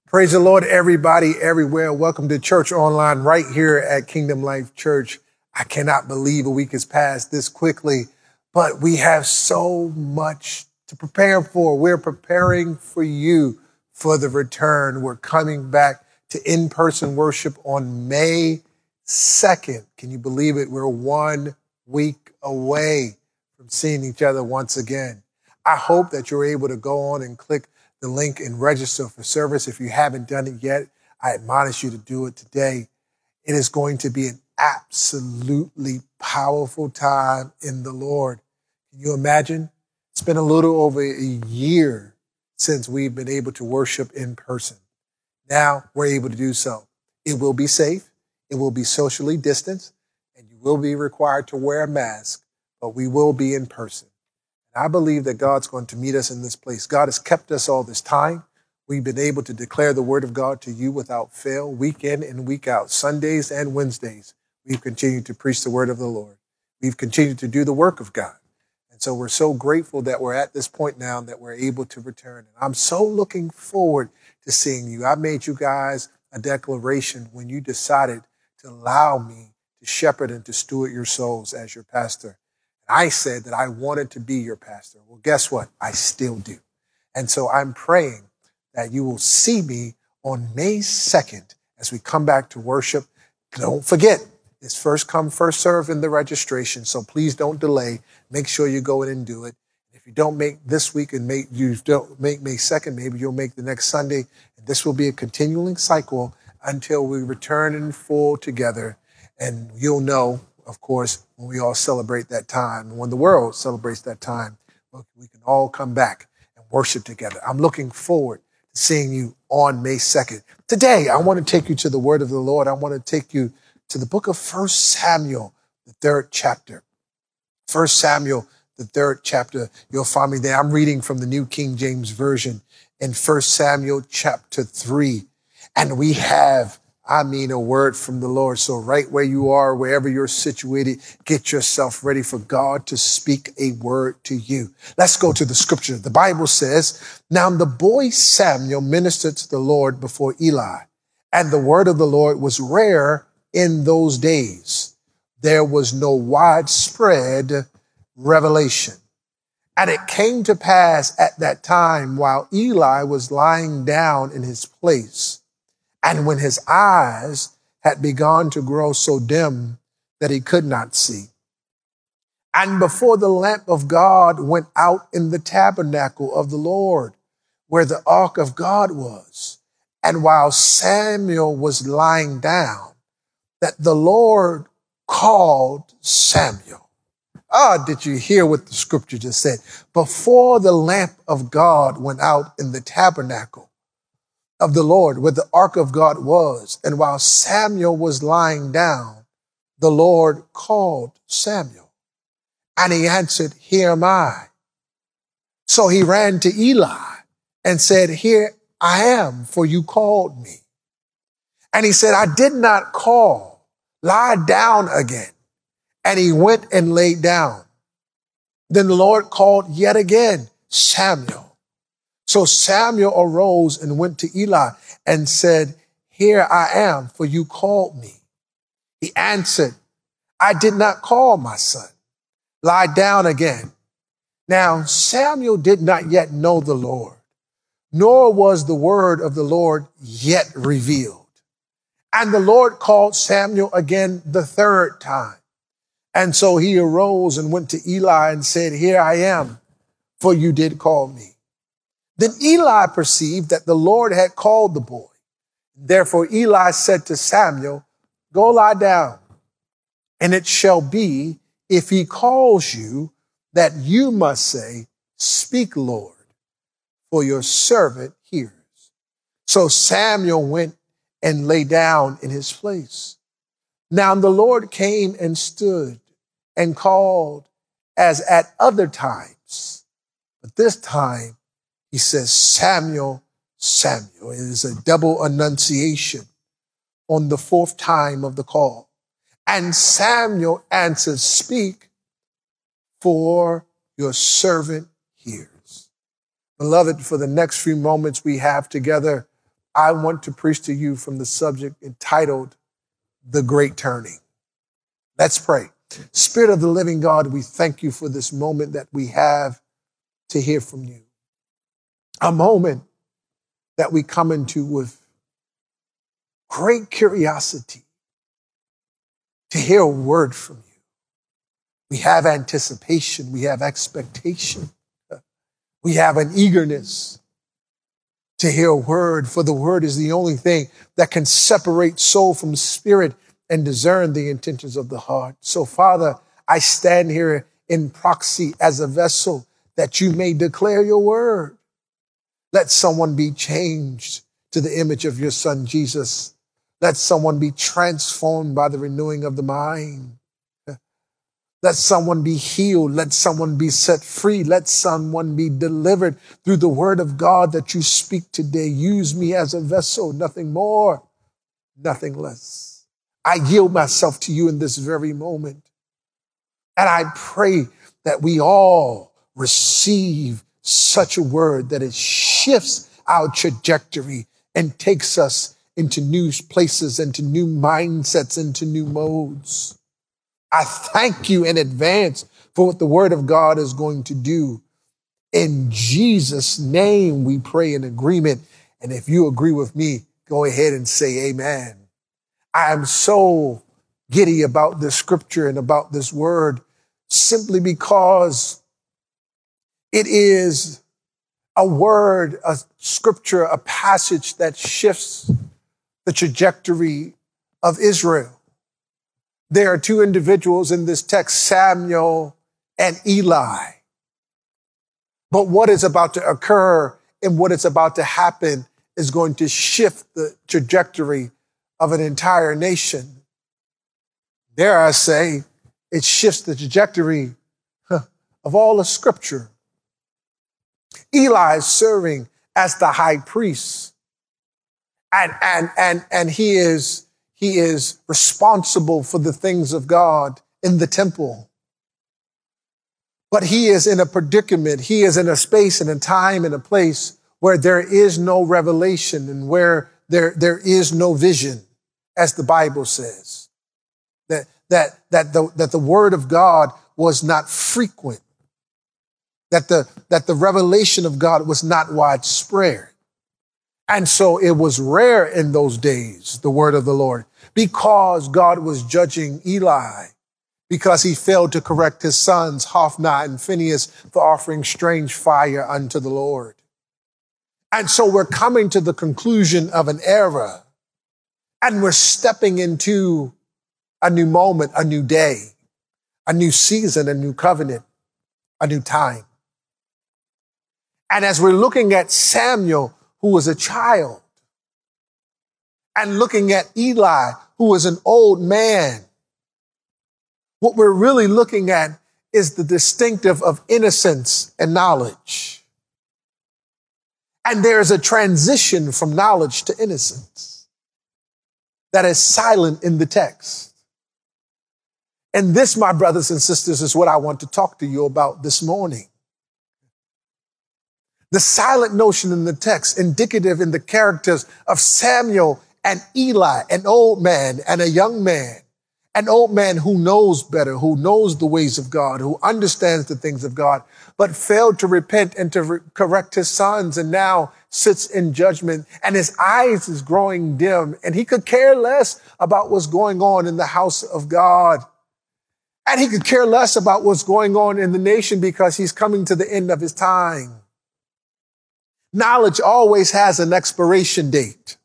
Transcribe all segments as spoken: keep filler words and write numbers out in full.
Praise the Lord, everybody, everywhere. Welcome to Church Online right here at Kingdom Life Church. I cannot believe a week has passed this quickly, but we have so much to prepare for. We're preparing for you for the return. We're coming back to in-person worship on May second. Can you believe it? We're one week away from seeing each other once again. I hope that you're able to go on and click the link and register for service. If you haven't done it yet, I admonish you to do it today. It is going to be an absolutely powerful time in the Lord. Can you imagine? It's been a little over a year since we've been able to worship in person. Now we're able to do so. It will be safe. It will be socially distanced, and you will be required to wear a mask, but we will be in person. I believe that God's going to meet us in this place. God has kept us all this time. We've been able to declare the word of God to you without fail, week in and week out, Sundays and Wednesdays. We've continued to preach the word of the Lord. We've continued to do the work of God. And so we're so grateful that we're at this point now that we're able to return. And I'm so looking forward to seeing you. I made you guys a declaration when you decided to allow me to shepherd and to steward your souls as your pastor. I said that I wanted to be your pastor. Well, guess what? I still do. And so I'm praying that you will see me on May second as we come back to worship. Don't forget, it's first come, first serve in the registration. So please don't delay. Make sure you go in and do it. If you don't make this week and make, you don't make May second, maybe you'll make the next Sunday. And this will be a continuing cycle until we return in full together. And you'll know, of course, when we all celebrate that time, when the world celebrates that time, we can all come back and worship together. I'm looking forward to seeing you on May second. Today, I want to take you to the word of the Lord. I want to take you to the book of First Samuel, the third chapter. First Samuel, the third chapter. You'll find me there. I'm reading from the New King James Version in First Samuel chapter three. And we have I mean, a word from the Lord. So right where you are, wherever you're situated, get yourself ready for God to speak a word to you. Let's go to the scripture. The Bible says, now the boy Samuel ministered to the Lord before Eli, and the word of the Lord was rare in those days. There was no widespread revelation. And it came to pass at that time while Eli was lying down in his place, and when his eyes had begun to grow so dim that he could not see, and before the lamp of God went out in the tabernacle of the Lord, where the ark of God was, and while Samuel was lying down, that the Lord called Samuel. Ah, did you hear what the scripture just said? Before the lamp of God went out in the tabernacle of the Lord, where the ark of God was, and while Samuel was lying down, the Lord called Samuel. And he answered, here am I. So he ran to Eli and said, here I am, for you called me. And he said, I did not call. Lie down again. And he went and laid down. Then the Lord called yet again, Samuel. So Samuel arose and went to Eli and said, here I am, for you called me. He answered, I did not call, my son. Lie down again. Now Samuel did not yet know the Lord, nor was the word of the Lord yet revealed. And the Lord called Samuel again the third time. And so he arose and went to Eli and said, here I am, for you did call me. Then Eli perceived that the Lord had called the boy. Therefore Eli said to Samuel, go lie down. And it shall be, if he calls you, that you must say, speak, Lord, for your servant hears. So Samuel went and lay down in his place. Now the Lord came and stood and called as at other times. But this time he says, Samuel, Samuel. It is a double enunciation on the fourth time of the call. And Samuel answered, speak, for your servant hears. Beloved, for the next few moments we have together, I want to preach to you from the subject entitled, The Great Turning. Let's pray. Spirit of the living God, we thank you for this moment that we have to hear from you. A moment that we come into with great curiosity to hear a word from you. We have anticipation. We have expectation. We have an eagerness to hear a word, for the word is the only thing that can separate soul from spirit and discern the intentions of the heart. So, Father, I stand here in proxy as a vessel that you may declare your word. Let someone be changed to the image of your Son, Jesus. Let someone be transformed by the renewing of the mind. Let someone be healed. Let someone be set free. Let someone be delivered through the word of God that you speak today. Use me as a vessel, nothing more, nothing less. I yield myself to you in this very moment. And I pray that we all receive such a word that it shifts our trajectory and takes us into new places, into new mindsets, into new modes. I thank you in advance for what the word of God is going to do. In Jesus' name, we pray in agreement. And if you agree with me, go ahead and say amen. I am so giddy about this scripture and about this word simply because it is a word, a scripture, a passage that shifts the trajectory of Israel. There are two individuals in this text, Samuel and Eli. But what is about to occur and what is about to happen is going to shift the trajectory of an entire nation. Dare I say, it shifts the trajectory of all of Scripture. Eli is serving as the high priest, and, and, and, and he is He is responsible for the things of God in the temple. But he is in a predicament. He is in a space and a time and a place where there is no revelation and where there, there is no vision, as the Bible says. That, that, that, the, that the word of God was not frequent. That the, that the revelation of God was not widespread. And so it was rare in those days, the word of the Lord, because God was judging Eli, because he failed to correct his sons, Hophni and Phinehas, for offering strange fire unto the Lord. And so we're coming to the conclusion of an era, and we're stepping into a new moment, a new day, a new season, a new covenant, a new time. And as we're looking at Samuel, who was a child, and looking at Eli, who was an old man, what we're really looking at is the distinctive of innocence and knowledge. And there is a transition from knowledge to innocence that is silent in the text. And this, my brothers and sisters, is what I want to talk to you about this morning. The silent notion in the text, indicative in the characters of Samuel and Eli, an old man and a young man, an old man who knows better, who knows the ways of God, who understands the things of God, but failed to repent and to re- correct his sons, and now sits in judgment, and his eyes is growing dim, and he could care less about what's going on in the house of God. And he could care less about what's going on in the nation because he's coming to the end of his time. Knowledge always has an expiration date.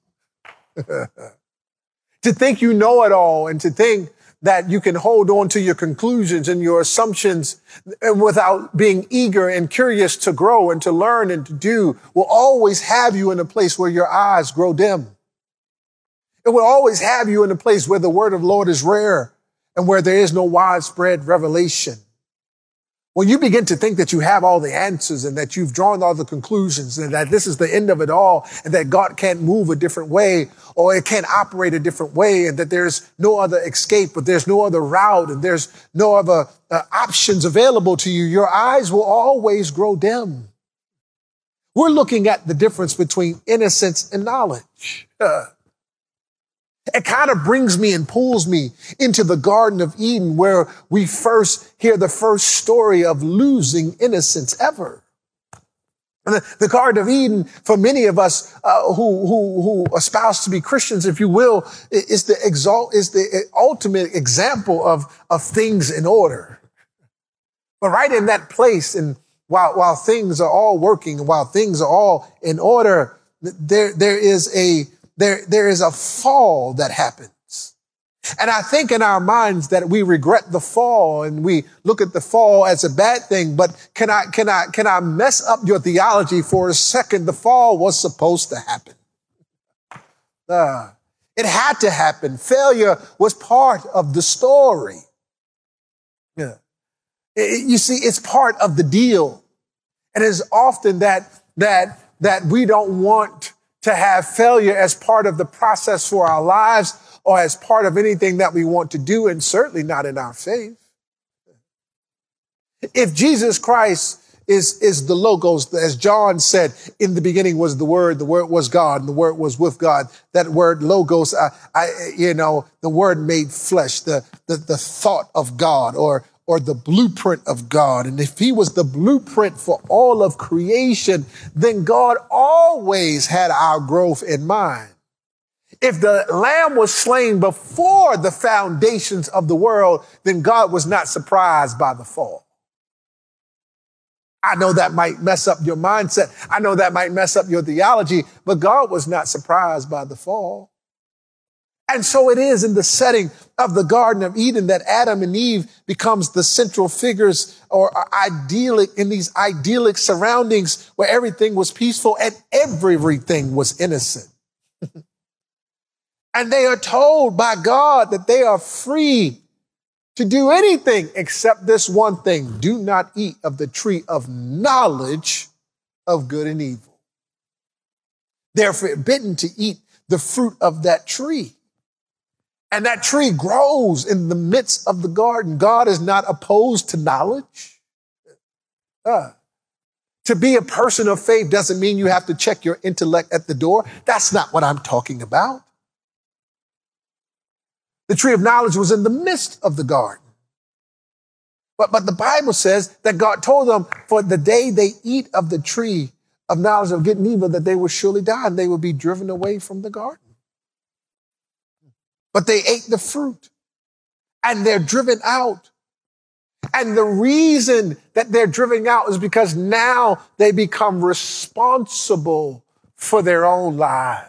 To think you know it all and to think that you can hold on to your conclusions and your assumptions without being eager and curious to grow and to learn and to do will always have you in a place where your eyes grow dim. It will always have you in a place where the word of the Lord is rare and where there is no widespread revelation. When you begin to think that you have all the answers and that you've drawn all the conclusions and that this is the end of it all and that God can't move a different way or it can't operate a different way and that there's no other escape, but there's no other route and there's no other uh, options available to you, your eyes will always grow dim. We're looking at the difference between innocence and knowledge. Uh, it kind of brings me and pulls me into the Garden of Eden, where we first hear the first story of losing innocence ever. The, the Garden of Eden, for many of us uh, who, who, who espouse to be Christians, if you will, is the exalt, is the ultimate example of, of things in order. But right in that place, and while, while things are all working, and while things are all in order, there, there is a, there, there is a fall that happens. And I think in our minds that we regret the fall and we look at the fall as a bad thing. But can I, can I, can I mess up your theology for a second? The fall was supposed to happen. Uh, it had to happen. Failure was part of the story. Yeah. It, you see, it's part of the deal. And it's often that, that, that we don't want to have failure as part of the process for our lives, or as part of anything that we want to do, and certainly not in our faith. If Jesus Christ is, is the Logos, as John said, in the beginning was the Word, the Word was God, and the Word was with God. That word Logos, I, I, you know, the Word made flesh, the, the, the thought of God, or, or the blueprint of God. And if he was the blueprint for all of creation, then God always had our growth in mind. If the lamb was slain before the foundations of the world, then God was not surprised by the fall. I know that might mess up your mindset. I know that might mess up your theology, but God was not surprised by the fall. And so it is in the setting of the Garden of Eden that Adam and Eve becomes the central figures, or idyllic, in these idyllic surroundings where everything was peaceful and everything was innocent. And they are told by God that they are free to do anything except this one thing: do not eat of the tree of knowledge of good and evil. They're forbidden to eat the fruit of that tree. And that tree grows in the midst of the garden. God is not opposed to knowledge. Uh, to be a person of faith doesn't mean you have to check your intellect at the door. That's not what I'm talking about. The tree of knowledge was in the midst of the garden. But, but the Bible says that God told them, for the day they eat of the tree of knowledge of good and evil, that they will surely die and they will be driven away from the garden. But they ate the fruit and they're driven out. And the reason that they're driven out is because now they become responsible for their own lives.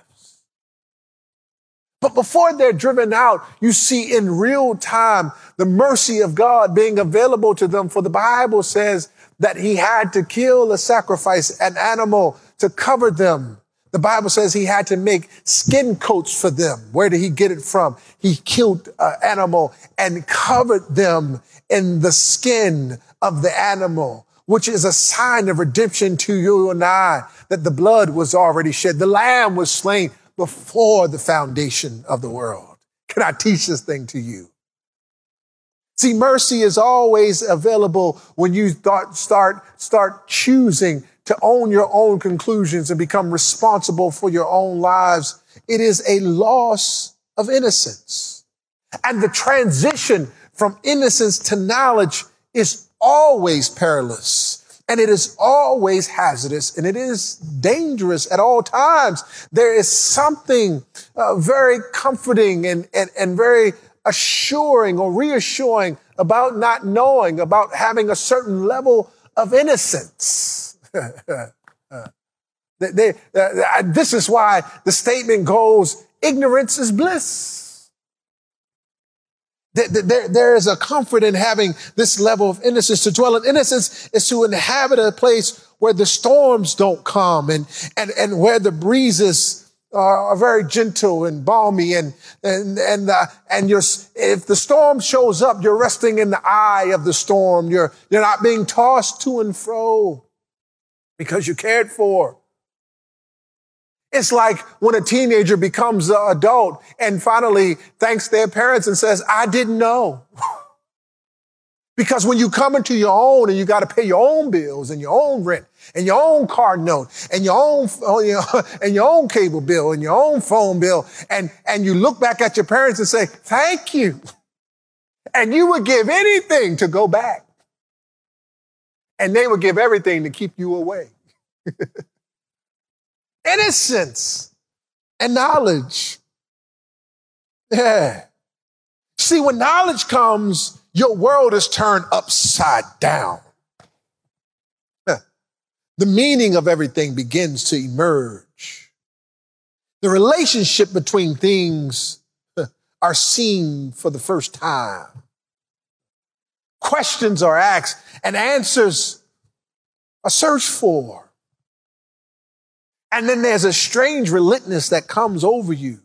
But before they're driven out, you see in real time the mercy of God being available to them. For the Bible says that he had to kill a sacrifice, an animal, to cover them. The Bible says he had to make skin coats for them. Where did he get it from? He killed an animal and covered them in the skin of the animal, which is a sign of redemption to you and I, that the blood was already shed. The lamb was slain before the foundation of the world. Can I teach this thing to you? See, mercy is always available when you start, start, start choosing to own your own conclusions and become responsible for your own lives. It is a loss of innocence. And the transition from innocence to knowledge is always perilous. And it is always hazardous, and it is dangerous at all times. There is something uh, very comforting and, and, and very assuring or reassuring about not knowing, about having a certain level of innocence. uh, they, they, uh, this is why the statement goes, ignorance is bliss. There, there is a comfort in having this level of innocence. To dwell in innocence is to inhabit a place where the storms don't come and, and, and where the breezes are very gentle and balmy. And, and, and, uh, and you're, if the storm shows up, you're resting in the eye of the storm. You're, you're not being tossed to and fro because you're cared for. It's like when a teenager becomes an adult and finally thanks their parents and says, I didn't know. Because when you come into your own and you got to pay your own bills and your own rent and your own car note and your own, you know, and your own cable bill and your own phone bill, and, and you look back at your parents and say, thank you. And you would give anything to go back. And they would give everything to keep you away. Innocence and knowledge. Yeah. See, when knowledge comes, your world is turned upside down. The meaning of everything begins to emerge. The relationship between things are seen for the first time. Questions are asked and answers are searched for. And then there's a strange relentlessness that comes over you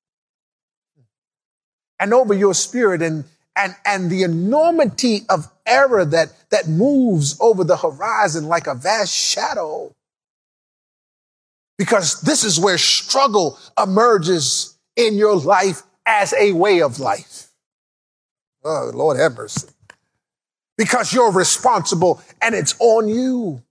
and over your spirit, and and and the enormity of error that that moves over the horizon like a vast shadow. Because this is where struggle emerges in your life as a way of life. Oh, Lord have mercy. Because you're responsible and it's on you.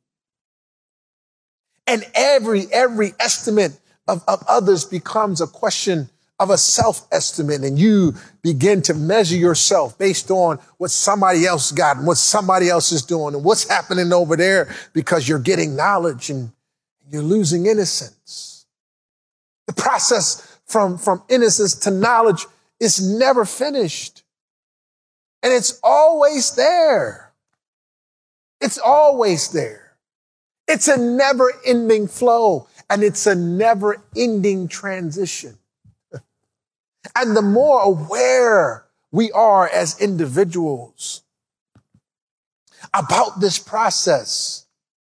And every, every estimate of, of others becomes a question of a self-estimate, and you begin to measure yourself based on what somebody else got and what somebody else is doing and what's happening over there, because you're getting knowledge and you're losing innocence. The process from, from innocence to knowledge is never finished. And it's always there. It's always there. It's a never-ending flow, and it's a never-ending transition. And the more aware we are as individuals about this process,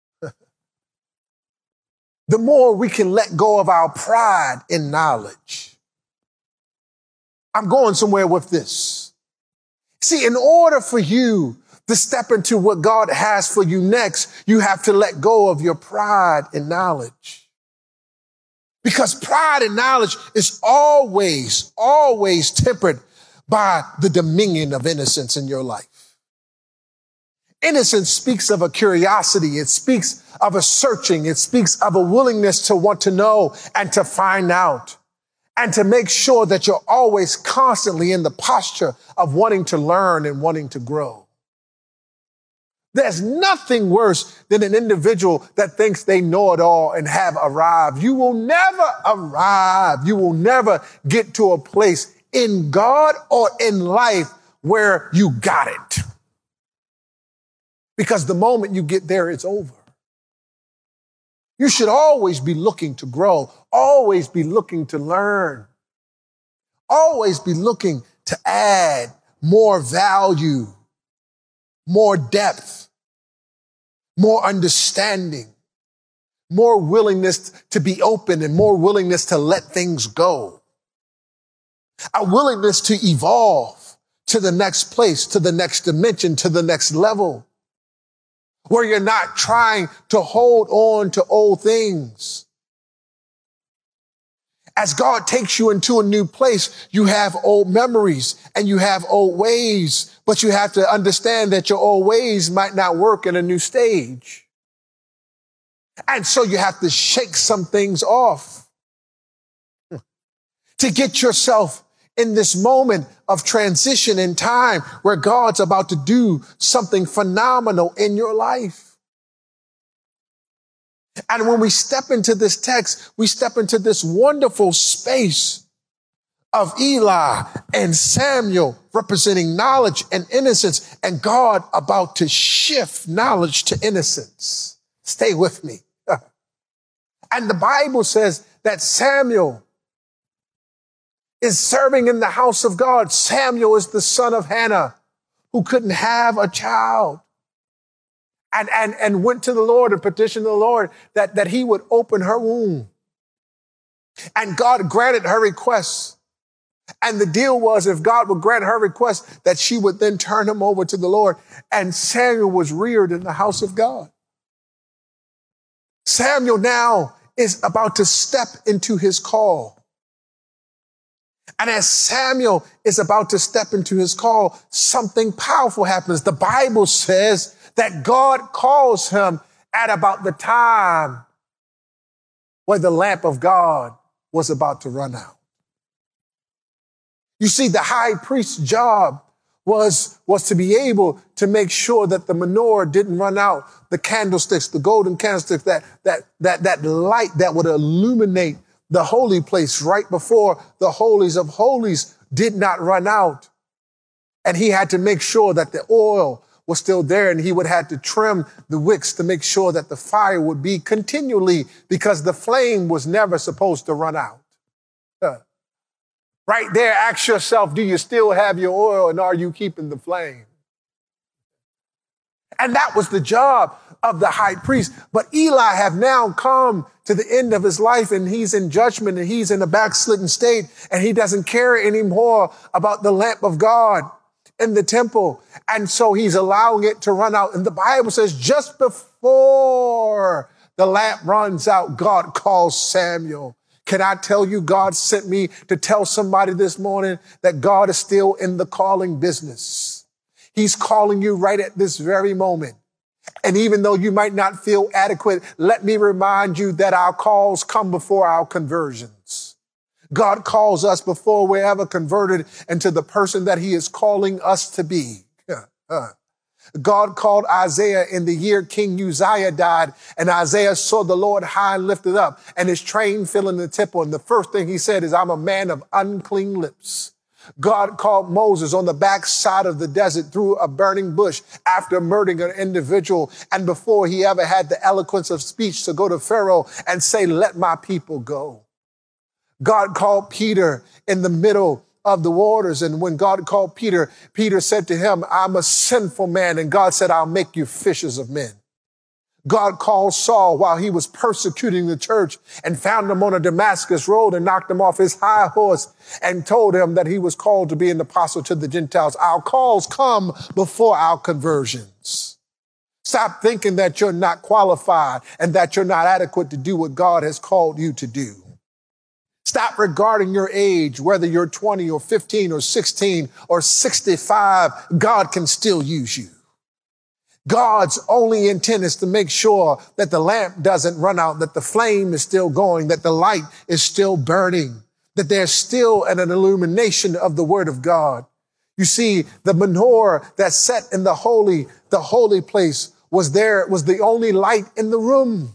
the more we can let go of our pride in knowledge. I'm going somewhere with this. See, in order for you to step into what God has for you next, you have to let go of your pride in knowledge. Because pride and knowledge is always, always tempered by the dominion of innocence in your life. Innocence speaks of a curiosity. It speaks of a searching. It speaks of a willingness to want to know and to find out, and to make sure that you're always constantly in the posture of wanting to learn and wanting to grow. There's nothing worse than an individual that thinks they know it all and have arrived. You will never arrive. You will never get to a place in God or in life where you got it. Because the moment you get there, it's over. You should always be looking to grow, always be looking to learn, always be looking to add more value, more depth, more understanding, more willingness to be open, and more willingness to let things go. A willingness to evolve to the next place, to the next dimension, to the next level, where you're not trying to hold on to old things. As God takes you into a new place, you have old memories and you have old ways, but you have to understand that your old ways might not work in a new stage. And so you have to shake some things off to get yourself in this moment of transition in time where God's about to do something phenomenal in your life. And when we step into this text, we step into this wonderful space of Eli and Samuel representing knowledge and innocence, and God about to shift knowledge to innocence. Stay with me. And the Bible says that Samuel is serving in the house of God. Samuel is the son of Hannah, who couldn't have a child. And, and, and went to the Lord and petitioned the Lord that, that he would open her womb. And God granted her request. And the deal was, if God would grant her request, that she would then turn him over to the Lord. And Samuel was reared in the house of God. Samuel now is about to step into his call. And as Samuel is about to step into his call, something powerful happens. The Bible says that God calls him at about the time where the lamp of God was about to run out. You see, the high priest's job was, was to be able to make sure that the menorah didn't run out, the candlesticks, the golden candlesticks, that, that, that, that light that would illuminate the holy place right before the holies of holies did not run out. And he had to make sure that the oil was still there, and he would have to trim the wicks to make sure that the fire would be continually, because the flame was never supposed to run out. Uh, right there, ask yourself, do you still have your oil, and are you keeping the flame? And that was the job of the high priest. But Eli have now come to the end of his life, and he's in judgment, and he's in a backslidden state, and he doesn't care anymore about the lamp of God in the temple. And so he's allowing it to run out. And the Bible says just before the lamp runs out, God calls Samuel. Can I tell you, God sent me to tell somebody this morning that God is still in the calling business. He's calling you right at this very moment. And even though you might not feel adequate, let me remind you that our calls come before our conversions. God calls us before we're ever converted into the person that he is calling us to be. God called Isaiah in the year King Uzziah died, and Isaiah saw the Lord high and lifted up, and his train filling the temple. And the first thing he said is, I'm a man of unclean lips. God called Moses on the backside of the desert through a burning bush after murdering an individual, and before he ever had the eloquence of speech to go to Pharaoh and say, let my people go. God called Peter in the middle of the waters. And when God called Peter, Peter said to him, I'm a sinful man. And God said, I'll make you fishers of men. God called Saul while he was persecuting the church and found him on a Damascus road and knocked him off his high horse and told him that he was called to be an apostle to the Gentiles. Our calls come before our conversions. Stop thinking that you're not qualified and that you're not adequate to do what God has called you to do. Stop regarding your age, whether you're twenty or fifteen or sixteen or sixty-five, God can still use you. God's only intent is to make sure that the lamp doesn't run out, that the flame is still going, that the light is still burning, that there's still an illumination of the word of God. You see, the menorah that set in the holy, the holy place was there, was the only light in the room.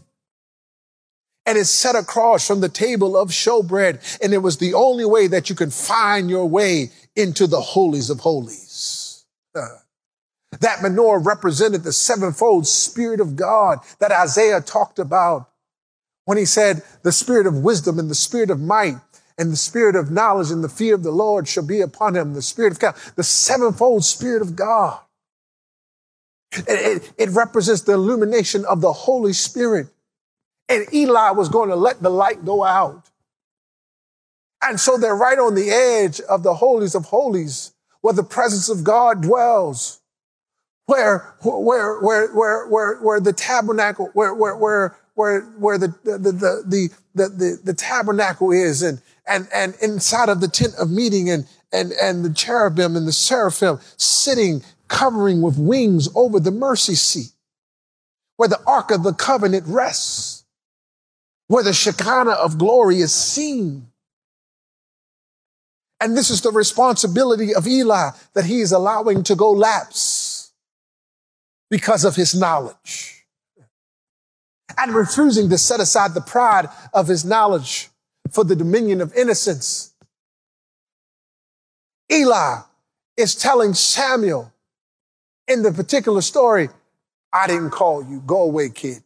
And it's set across from the table of showbread. And it was the only way that you could find your way into the holies of holies. Uh, that menorah represented the sevenfold Spirit of God that Isaiah talked about when he said, the Spirit of wisdom and the Spirit of might and the Spirit of knowledge and the fear of the Lord shall be upon him. The Spirit of God, the sevenfold Spirit of God. It, it, it represents the illumination of the Holy Spirit. And Eli was going to let the light go out. And so they're right on the edge of the holies of holies, where the presence of God dwells, where, where, where, where, where, where the tabernacle, where, where, where, where, where the, the, the, the, the, the, the tabernacle is, and, and, and inside of the tent of meeting, and, and, and the cherubim and the seraphim sitting, covering with wings over the mercy seat, where the Ark of the Covenant rests, where the Shekinah of glory is seen. And this is the responsibility of Eli, that he is allowing to go lapse because of his knowledge and refusing to set aside the pride of his knowledge for the dominion of innocence. Eli is telling Samuel in the particular story, I didn't call you. Go away, kid.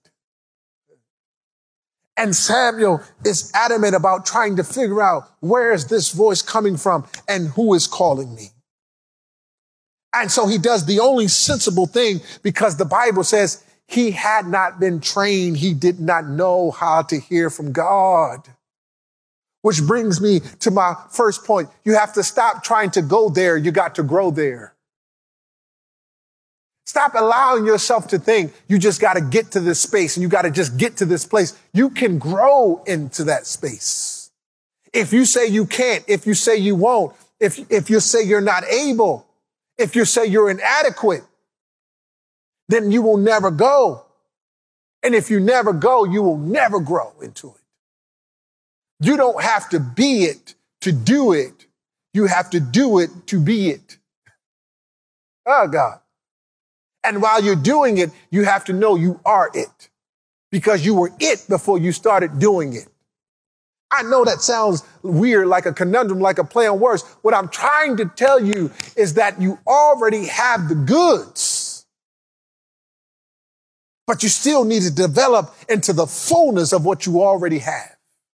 And Samuel is adamant about trying to figure out, where is this voice coming from and who is calling me? And so he does the only sensible thing, because the Bible says he had not been trained. He did not know how to hear from God. Which brings me to my first point. You have to stop trying to go there. You got to grow there. Stop allowing yourself to think you just got to get to this space and you got to just get to this place. You can grow into that space. If you say you can't, if you say you won't, if, if you say you're not able, if you say you're inadequate, then you will never go. And if you never go, you will never grow into it. You don't have to be it to do it. You have to do it to be it. Oh, God. And while you're doing it, you have to know you are it because you were it before you started doing it. I know that sounds weird, like a conundrum, like a play on words. What I'm trying to tell you is that you already have the goods, but you still need to develop into the fullness of what you already have.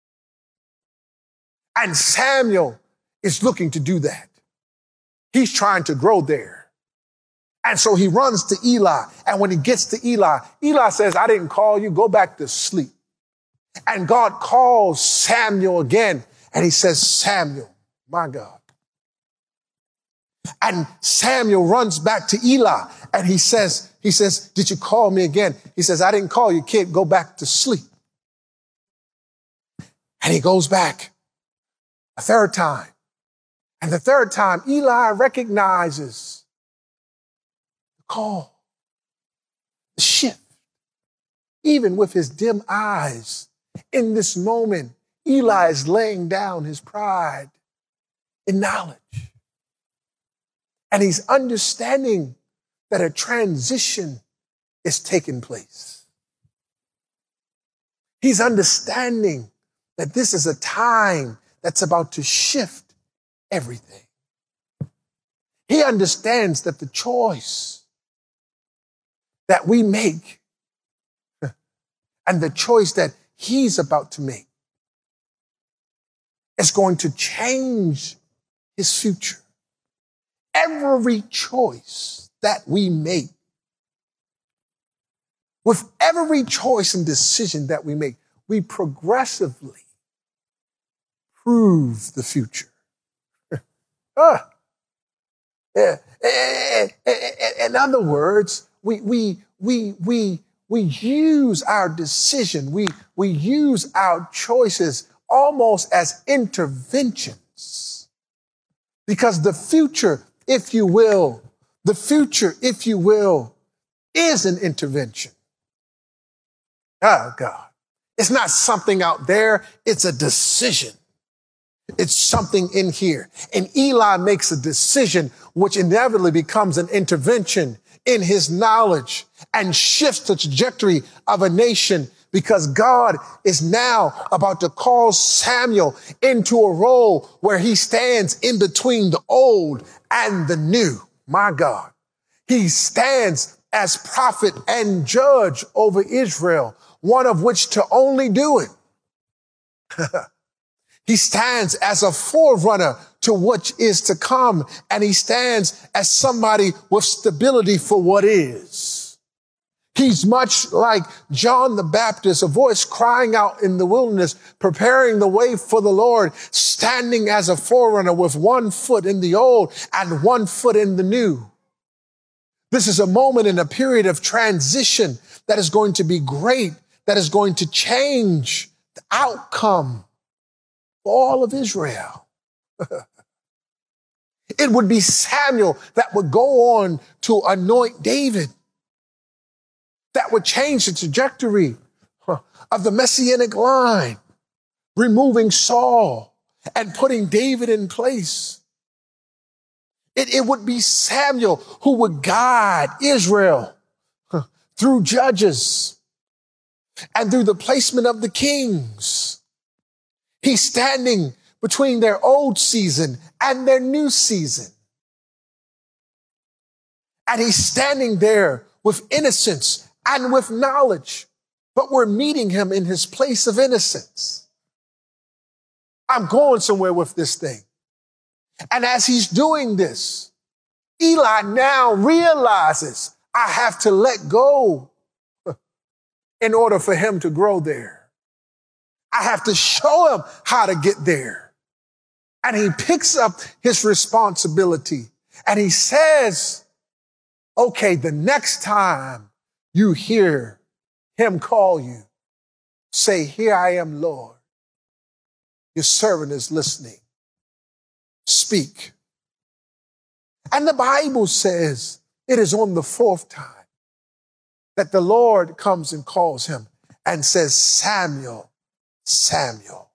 And Samuel is looking to do that. He's trying to grow there. And so he runs to Eli. And when he gets to Eli, Eli says, I didn't call you. Go back to sleep. And God calls Samuel again. And he says, Samuel, my God. And Samuel runs back to Eli. And he says, he says, did you call me again? He says, I didn't call you, kid. Go back to sleep. And he goes back a third time. And the third time, Eli recognizes the call, the shift. Even with his dim eyes, in this moment, Eli is laying down his pride in knowledge. And he's understanding that a transition is taking place. He's understanding that this is a time that's about to shift everything. He understands that the choice that we make and the choice that he's about to make is going to change his future. Every choice that we make, with every choice and decision that we make, we progressively prove the future. uh, in other words, we, we, we, we, we use our decision, we, we use our choices almost as interventions. Because the future, if you will, the future, if you will, is an intervention. Oh, God. It's not something out there. It's a decision. It's something in here. And Eli makes a decision which inevitably becomes an intervention in his knowledge and shifts the trajectory of a nation because God is now about to call Samuel into a role where he stands in between the old and the new. My God. He stands as prophet and judge over Israel, one of which to only do it. He stands as a forerunner to what is to come, and he stands as somebody with stability for what is. He's much like John the Baptist, a voice crying out in the wilderness, preparing the way for the Lord, standing as a forerunner with one foot in the old and one foot in the new. This is a moment in a period of transition that is going to be great, that is going to change the outcome for all of Israel. It would be Samuel that would go on to anoint David, that would change the trajectory of the messianic line, removing Saul and putting David in place. It, it would be Samuel who would guide Israel through judges and through the placement of the kings. He's standing between their old season and their new season. And he's standing there with innocence and with knowledge, but we're meeting him in his place of innocence. I'm going somewhere with this thing. And as he's doing this, Eli now realizes I have to let go in order for him to grow there. I have to show him how to get there. And he picks up his responsibility and he says, okay, the next time you hear him call you, say, here I am, Lord. Your servant is listening. Speak. And the Bible says it is on the fourth time that the Lord comes and calls him and says, Samuel, Samuel,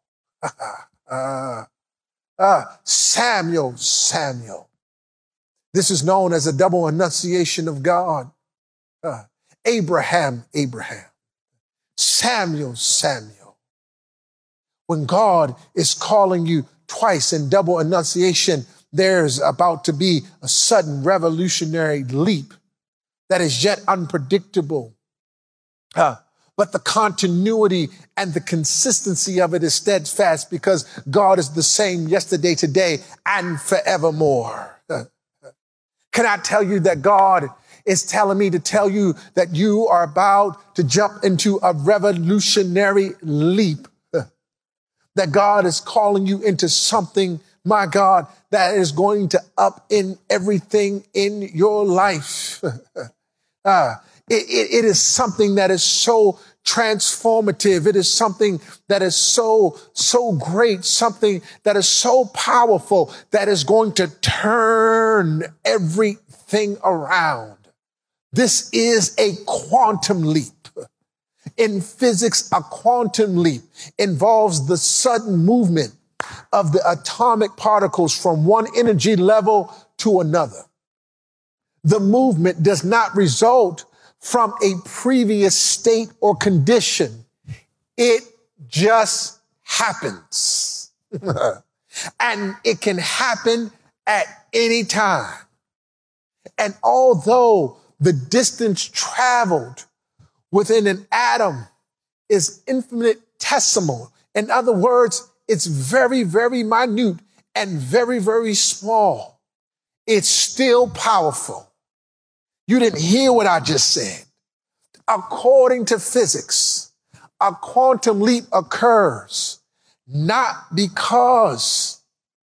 uh, uh, Samuel, Samuel. This is known as a double enunciation of God. Uh, Abraham, Abraham. Samuel, Samuel. When God is calling you twice in double enunciation, there's about to be a sudden revolutionary leap that is yet unpredictable. Uh, but the continuity and the consistency of it is steadfast because God is the same yesterday, today, and forevermore. Uh, can I tell you that God is telling me to tell you that you are about to jump into a revolutionary leap? Uh, that God is calling you into something, my God, that is going to upend everything in your life. uh, it, it, it is something that is so transformative. It is something that is so, so great, something that is so powerful that is going to turn everything around. This is a quantum leap. In physics, a quantum leap involves the sudden movement of the atomic particles from one energy level to another. The movement does not result from a previous state or condition. It just happens. And it can happen at any time. And although the distance traveled within an atom is infinitesimal, in other words, it's very, very minute and very, very small, it's still powerful. You didn't hear what I just said. According to physics, a quantum leap occurs not because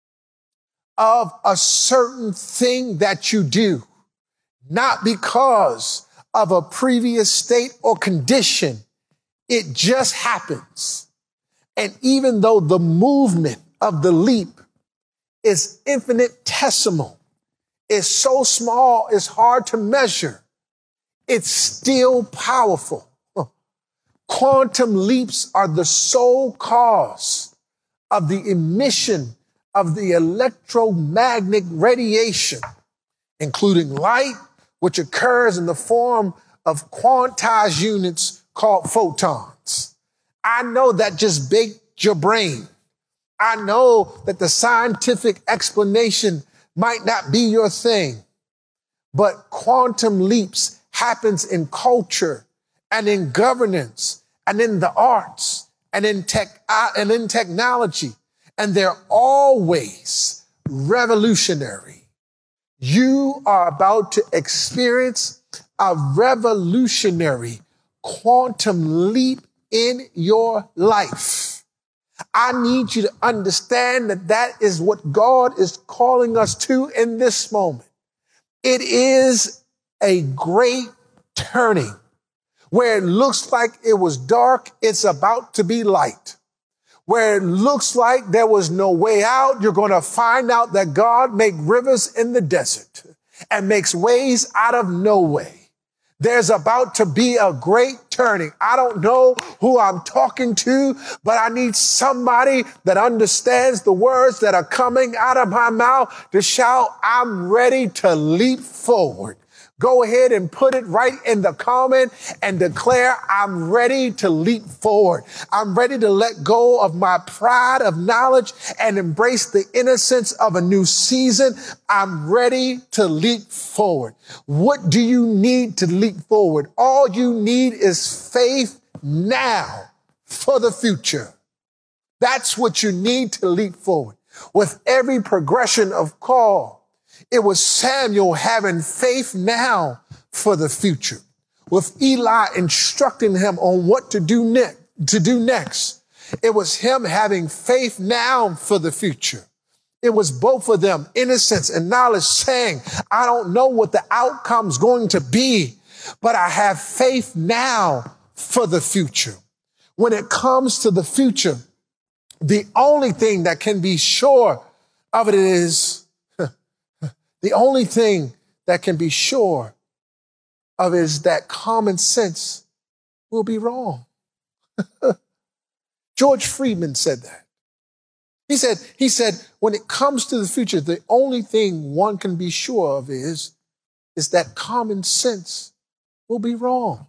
of a certain thing that you do, not because of a previous state or condition. It just happens. And even though the movement of the leap is infinitesimal, it's so small, it's hard to measure, it's still powerful. Quantum leaps are the sole cause of the emission of the electromagnetic radiation, including light, which occurs in the form of quantized units called photons. I know that just baked your brain. I know that the scientific explanation might not be your thing, but quantum leaps happens in culture and in governance and in the arts and in tech uh, and in technology, and they're always revolutionary. You are about to experience a revolutionary quantum leap in your life. I need you to understand that that is what God is calling us to in this moment. It is a great turning. Where it looks like it was dark, it's about to be light. Where it looks like there was no way out, you're going to find out that God makes rivers in the desert and makes ways out of no way. There's about to be a great turning. I don't know who I'm talking to, but I need somebody that understands the words that are coming out of my mouth to shout, I'm ready to leap forward. Go ahead and put it right in the comment and declare, I'm ready to leap forward. I'm ready to let go of my pride of knowledge and embrace the innocence of a new season. I'm ready to leap forward. What do you need to leap forward? All you need is faith now for the future. That's what you need to leap forward. With every progression of call, it was Samuel having faith now for the future. With Eli instructing him on what to do next, to do next. It was him having faith now for the future. It was both of them, innocence and knowledge, saying, I don't know what the outcome's going to be, but I have faith now for the future. When it comes to the future, The only thing that can be sure of it is, the only thing that can be sure of it is that common sense will be wrong. George Friedman said that. He said, he said, when it comes to the future, the only thing one can be sure of is, is that common sense will be wrong.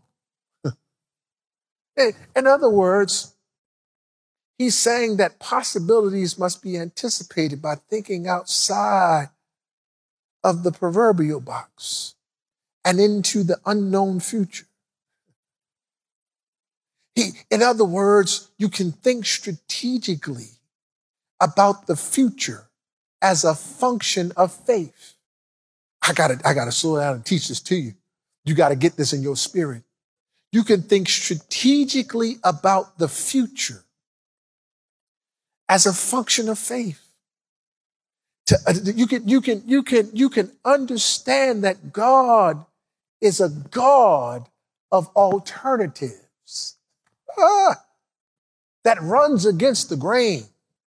In other words, he's saying that possibilities must be anticipated by thinking outside of the proverbial box and into the unknown future. He, in other words, you can think strategically about the future as a function of faith. I gotta, I gotta slow down and teach this to you. You gotta get this in your spirit. You can think strategically about the future as a function of faith. To, uh, you can, you can, you can, you can understand that God is a God of alternatives, ah, that runs against the grain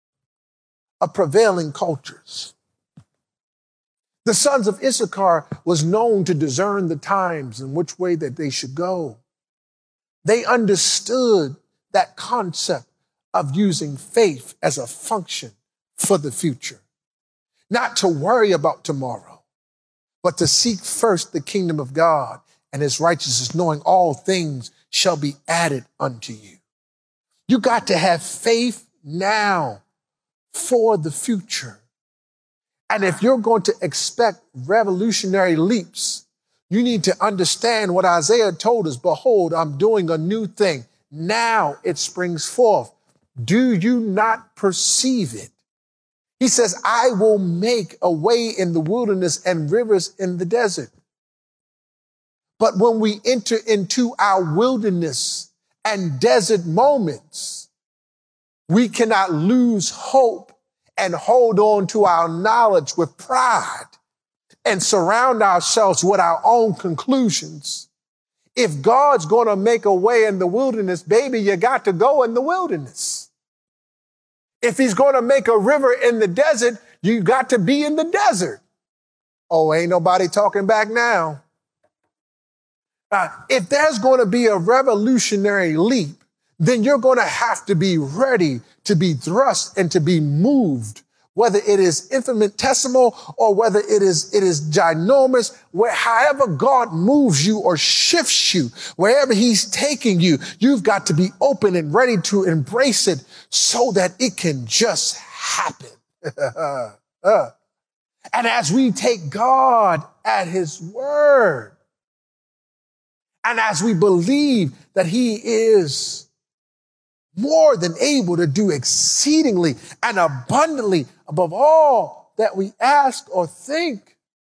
of prevailing cultures. The sons of Issachar was known to discern the times and which way that they should go. They understood that concept of using faith as a function for the future. Not to worry about tomorrow, but to seek first the kingdom of God and his righteousness, knowing all things shall be added unto you. You got to have faith now for the future. And if you're going to expect revolutionary leaps, you need to understand what Isaiah told us. Behold, I'm doing a new thing. Now it springs forth. Do you not perceive it? He says, I will make a way in the wilderness and rivers in the desert. But when we enter into our wilderness and desert moments, we cannot lose hope and hold on to our knowledge with pride and surround ourselves with our own conclusions. If God's going to make a way in the wilderness, baby, you got to go in the wilderness. If he's going to make a river in the desert, you got to be in the desert. Oh, ain't nobody talking back now. Uh, if there's going to be a revolutionary leap, then you're going to have to be ready to be thrust and to be moved, whether it is infinitesimal or whether it is, it is ginormous, where however God moves you or shifts you, wherever he's taking you, you've got to be open and ready to embrace it so that it can just happen. uh. And as we take God at his word, and as we believe that he is more than able to do exceedingly and abundantly above all that we ask or think,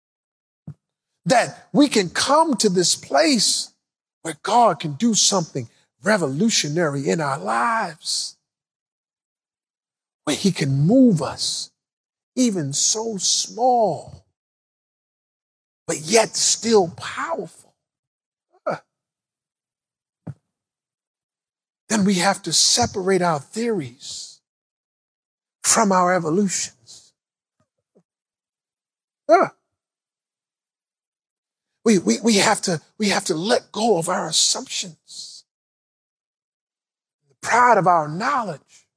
that we can come to this place where God can do something revolutionary in our lives, where he can move us even so small, but yet still powerful. Then we have to separate our theories from our evolutions. Uh. We, we, we, have to, we have to let go of our assumptions, the pride of our knowledge,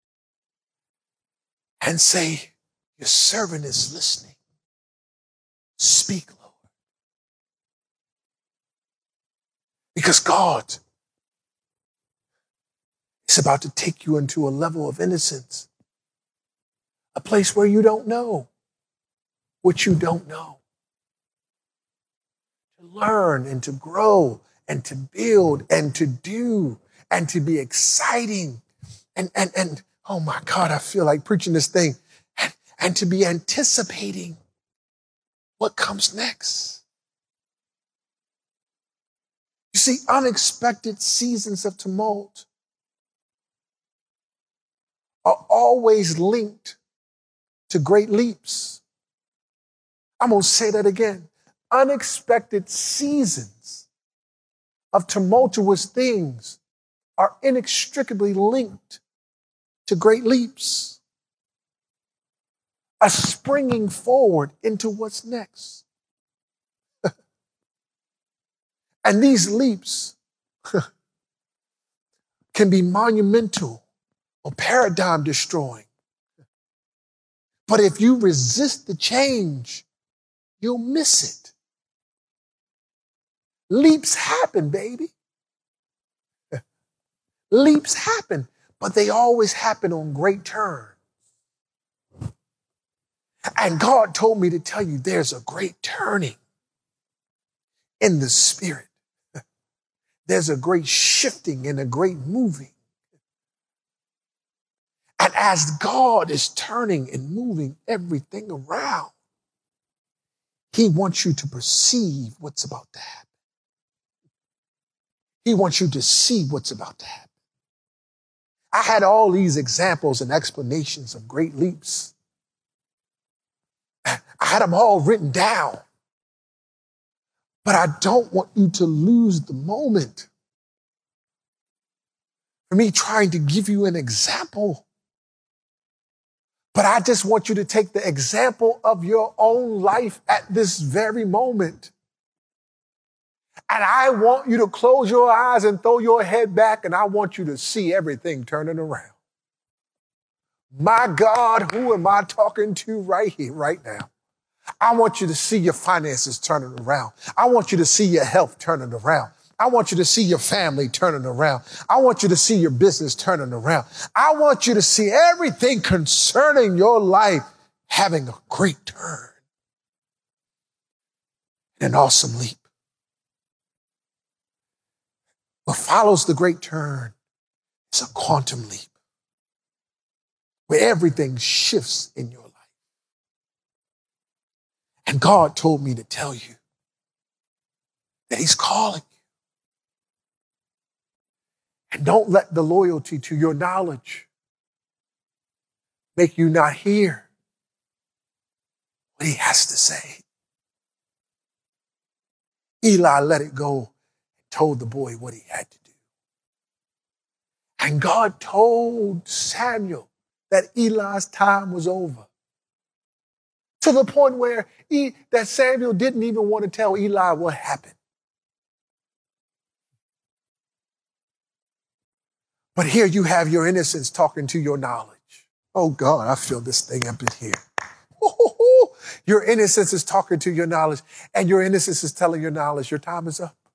and say, your servant is listening. Speak, Lord. Because God is about to take you into a level of innocence, a place where you don't know what you don't know. To learn and to grow and to build and to do and to be exciting. And, and, and oh my God, I feel like preaching this thing. And, and to be anticipating what comes next. You see, unexpected seasons of tumult are always linked to great leaps. I'm going to say that again. Unexpected seasons of tumultuous things are inextricably linked to great leaps, a springing forward into what's next. And these leaps can be monumental or paradigm destroying. But if you resist the change, you'll miss it. Leaps happen, baby. Leaps happen, but they always happen on great terms. And God told me to tell you there's a great turning in the spirit. There's a great shifting and a great moving. And as God is turning and moving everything around, he wants you to perceive what's about to happen. He wants you to see what's about to happen. I had all these examples and explanations of great leaps. I had them all written down. But I don't want you to lose the moment for me trying to give you an example. But I just want you to take the example of your own life at this very moment. And I want you to close your eyes and throw your head back, and I want you to see everything turning around. My God, who am I talking to right here, right now? I want you to see your finances turning around. I want you to see your health turning around. I want you to see your family turning around. I want you to see your business turning around. I want you to see everything concerning your life having a great turn. An awesome leap. What follows the great turn is a quantum leap where everything shifts in your life. And God told me to tell you that he's calling you. And don't let the loyalty to your knowledge make you not hear what he has to say. Eli let it go and told the boy what he had to do. And God told Samuel that Eli's time was over. To the point where he, that Samuel didn't even want to tell Eli what happened. But here you have your innocence talking to your knowledge. Oh God, I feel this thing up in here. Your innocence is talking to your knowledge, and your innocence is telling your knowledge your time is up.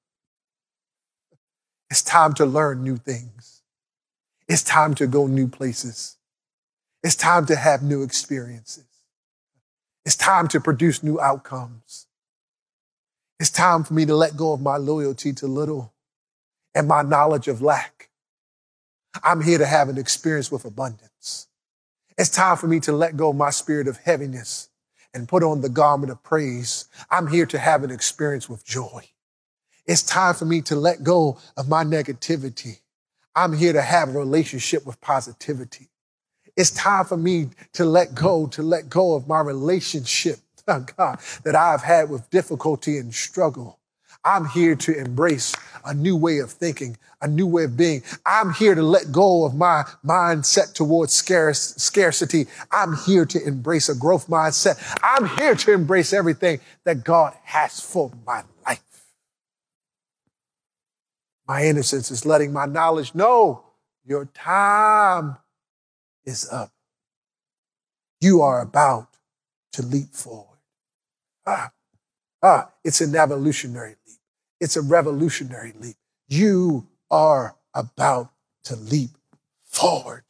It's time to learn new things. It's time to go new places. It's time to have new experiences. It's time to produce new outcomes. It's time for me to let go of my loyalty to little and my knowledge of lack. I'm here to have an experience with abundance. It's time for me to let go of my spirit of heaviness and put on the garment of praise. I'm here to have an experience with joy. It's time for me to let go of my negativity. I'm here to have a relationship with positivity. It's time for me to let go, to let go of my relationship, oh God, that I've had with difficulty and struggle. I'm here to embrace a new way of thinking, a new way of being. I'm here to let go of my mindset towards scarce, scarcity. I'm here to embrace a growth mindset. I'm here to embrace everything that God has for my life. My innocence is letting my knowledge know your time is up. You are about to leap forward. Ah, ah, it's an evolutionary leap. It's a revolutionary leap. You are about to leap forward.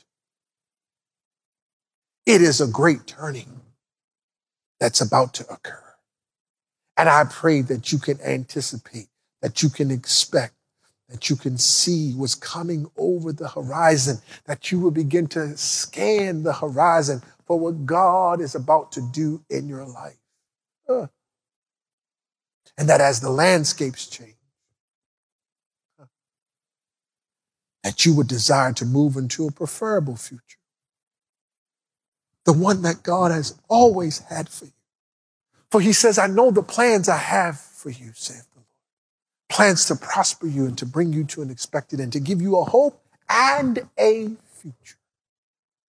It is a great turning that's about to occur. And I pray that you can anticipate, that you can expect, that you can see what's coming over the horizon, that you will begin to scan the horizon for what God is about to do in your life. Uh. And that as the landscapes change, uh, that you would desire to move into a preferable future. The one that God has always had for you. For he says, I know the plans I have for you, saith the Lord. Plans to prosper you and to bring you to an expected end, to give you a hope and a future.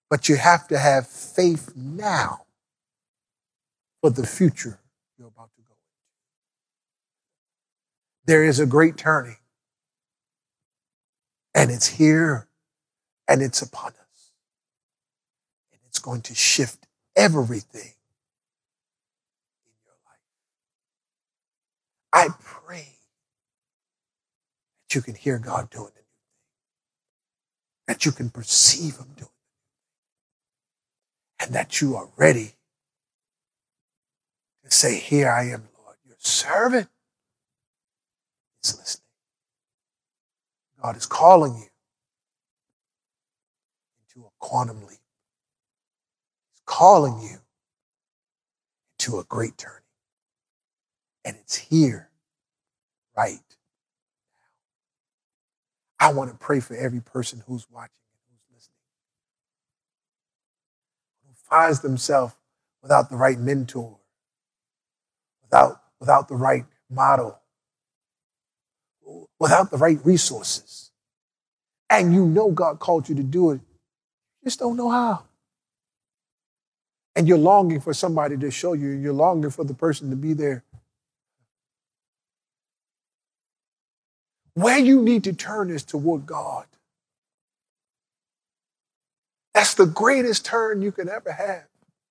But you have to have faith now for the future you're about to go. There is a great turning, and it's here, and it's upon us. And it's going to shift everything in your life. I pray that you can hear God doing it, that you can perceive him doing it, and that you are ready to say, here I am, Lord, your servant is listening. God is calling you into a quantum leap. He's calling you into a great turning. And it's here right now. I want to pray for every person who's watching and who's listening, who finds themselves without the right mentor, without, without the right model, without the right resources. And you know God called you to do it. You just don't know how. And you're longing for somebody to show you. You're longing for the person to be there. Where you need to turn is toward God. That's the greatest turn you can ever have.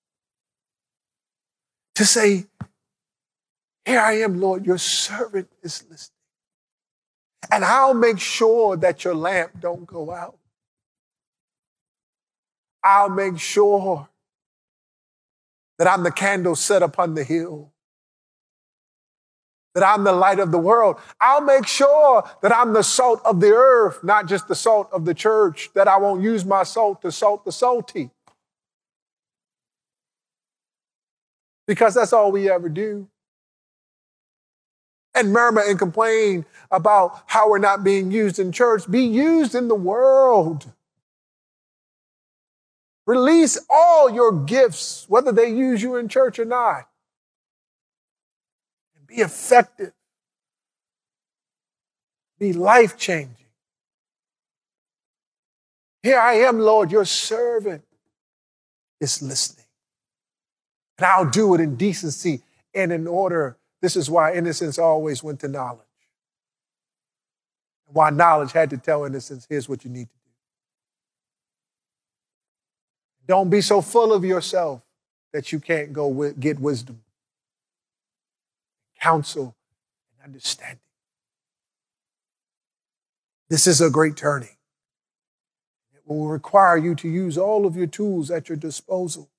To say, here I am, Lord, your servant is listening. And I'll make sure that your lamp don't go out. I'll make sure that I'm the candle set upon the hill, that I'm the light of the world. I'll make sure that I'm the salt of the earth, not just the salt of the church, that I won't use my salt to salt the salty. Because that's all we ever do. And murmur and complain about how we're not being used in church. Be used in the world. Release all your gifts, whether they use you in church or not. And be effective. Be life-changing. Here I am, Lord, your servant is listening. And I'll do it in decency and in order. This is why innocence always went to knowledge. And why knowledge had to tell innocence, here's what you need to do. Don't be so full of yourself that you can't go with, get wisdom, counsel, and understanding. This is a great turning. It will require you to use all of your tools at your disposal.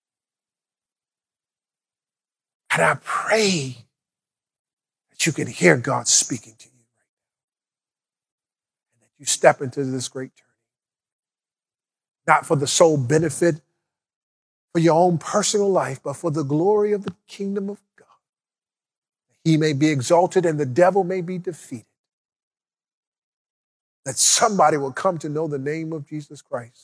And I pray that you can hear God speaking to you right now. And that you step into this great turning. Not for the sole benefit for your own personal life, but for the glory of the kingdom of God. He may be exalted and the devil may be defeated. That somebody will come to know the name of Jesus Christ.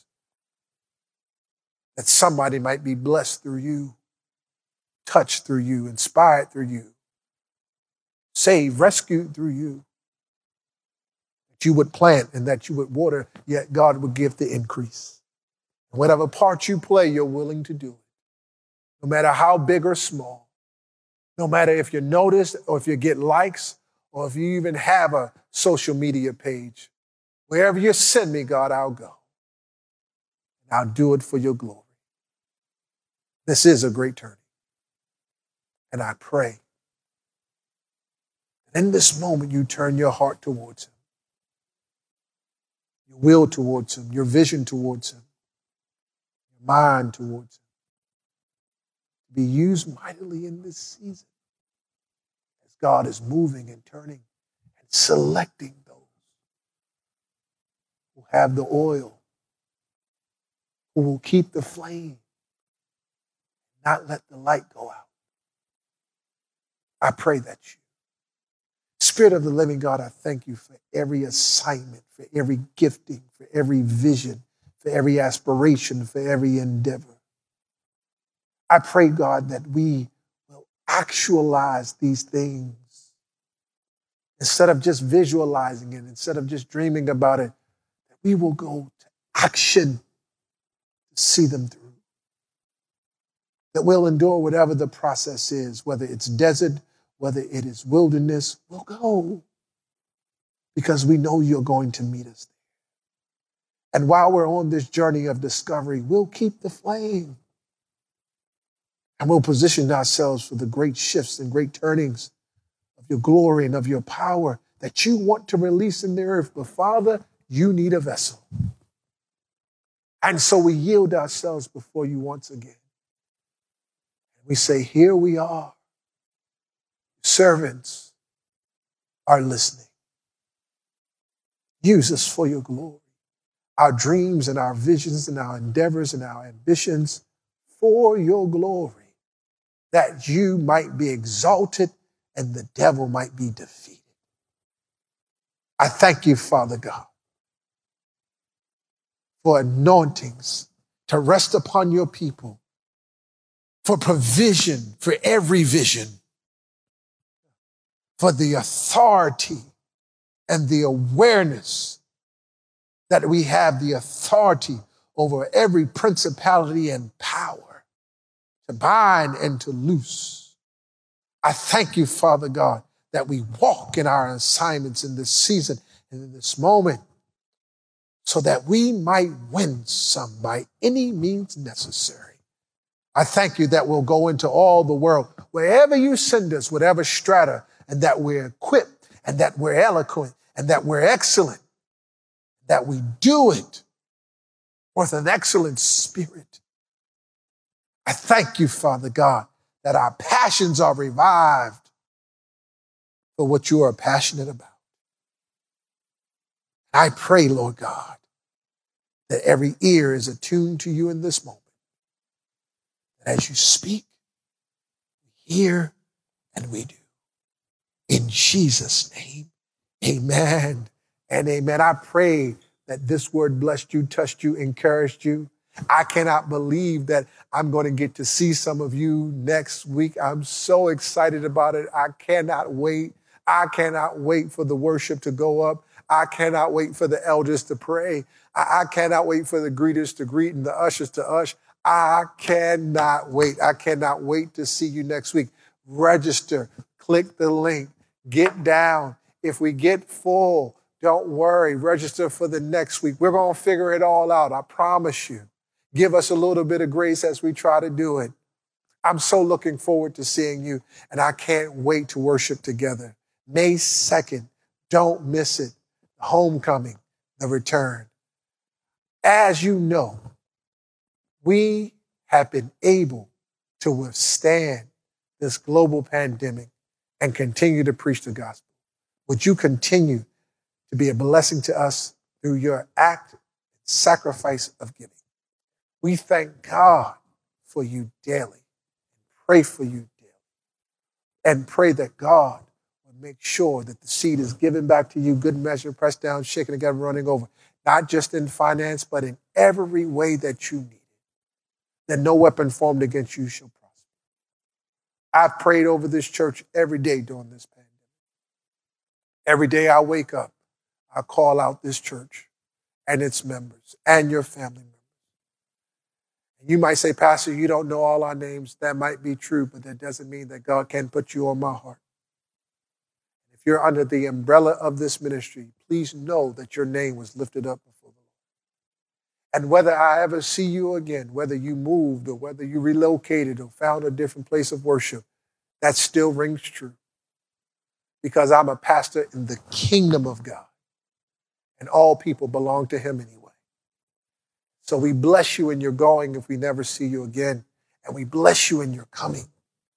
That somebody might be blessed through you, touched through you, inspired through you, saved, rescued through you. That you would plant and that you would water, yet God would give the increase. And whatever part you play, you're willing to do it. No matter how big or small. No matter if you're noticed or if you get likes or if you even have a social media page. Wherever you send me, God, I'll go. And I'll do it for your glory. This is a great turning. And I pray that in this moment you turn your heart towards him, your will towards him, your vision towards him, your mind towards him. To be used mightily in this season as God is moving and turning and selecting those who have the oil, who will keep the flame, not let the light go out. I pray that you, Spirit of the living God, I thank you for every assignment, for every gifting, for every vision, for every aspiration, for every endeavor. I pray, God, that we will actualize these things instead of just visualizing it, instead of just dreaming about it, that we will go to action to see them through. That we'll endure whatever the process is, whether it's desert, whether it is wilderness, we'll go because we know you're going to meet us there. And while we're on this journey of discovery, we'll keep the flame and we'll position ourselves for the great shifts and great turnings of your glory and of your power that you want to release in the earth. But Father, you need a vessel. And so we yield ourselves before you once again. We say, here we are. Servants are listening. Use us for your glory. Our dreams and our visions and our endeavors and our ambitions for your glory, that you might be exalted and the devil might be defeated. I thank you, Father God, for anointings to rest upon your people, for provision for every vision, for the authority and the awareness that we have the authority over every principality and power to bind and to loose. I thank you, Father God, that we walk in our assignments in this season and in this moment so that we might win some by any means necessary. I thank you that we'll go into all the world, wherever you send us, whatever strata, and that we're equipped, and that we're eloquent, and that we're excellent, that we do it with an excellent spirit. I thank you, Father God, that our passions are revived for what you are passionate about. I pray, Lord God, that every ear is attuned to you in this moment. That as you speak, we hear and we do. In Jesus' name, amen and amen. I pray that this word blessed you, touched you, encouraged you. I cannot believe that I'm going to get to see some of you next week. I'm so excited about it. I cannot wait. I cannot wait for the worship to go up. I cannot wait for the elders to pray. I, I cannot wait for the greeters to greet and the ushers to ush. I cannot wait. I cannot wait to see you next week. Register, click the link, get down. If we get full, don't worry. Register for the next week. We're going to figure it all out. I promise you. Give us a little bit of grace as we try to do it. I'm so looking forward to seeing you, and I can't wait to worship together. May second, don't miss it. The homecoming, the return. As you know, we have been able to withstand this global pandemic and continue to preach the gospel. Would you continue to be a blessing to us through your act and sacrifice of giving? We thank God for you daily. Pray for you daily. And pray that God will make sure that the seed is given back to you, good measure, pressed down, shaken together, running over. Not just in finance, but in every way that you need it. That no weapon formed against you shall prosper. I've prayed over this church every day during this pandemic. Every day I wake up, I call out this church and its members and your family members. You might say, Pastor, you don't know all our names. That might be true, but that doesn't mean that God can't put you on my heart. If you're under the umbrella of this ministry, please know that your name was lifted up before the Lord. And whether I ever see you again, whether you moved or whether you relocated or found a different place of worship, that still rings true. Because I'm a pastor in the kingdom of God, and all people belong to him anyway. So we bless you in your going if we never see you again. And we bless you in your coming.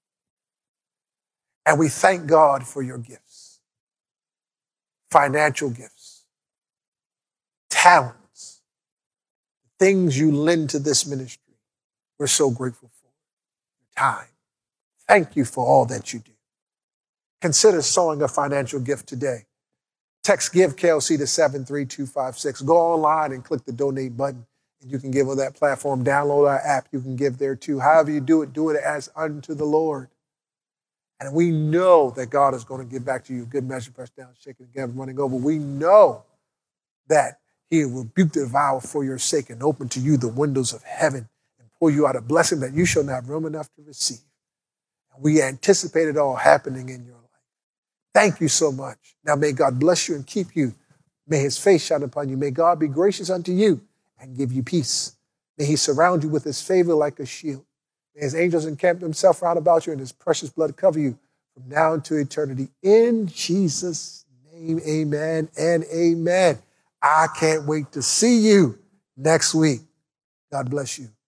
And we thank God for your gifts, financial gifts, talents, things you lend to this ministry. We're so grateful for your time. Thank you for all that you do. Consider sowing a financial gift today. Text Give K L C to seven three two five six. Go online and click the donate button. And you can give on that platform. Download our app. You can give there too. However you do it, do it as unto the Lord. And we know that God is going to give back to you good measure, pressed down, shaken together, running over. We know that He will rebuke the devourer for your sake and open to you the windows of heaven and pour you out a blessing that you shall not have room enough to receive. And we anticipate it all happening in your life. Thank you so much. Now may God bless you and keep you. May his face shine upon you. May God be gracious unto you and give you peace. May he surround you with his favor like a shield. May his angels encamp themselves round about you and his precious blood cover you from now into eternity. In Jesus' name, amen and amen. I can't wait to see you next week. God bless you.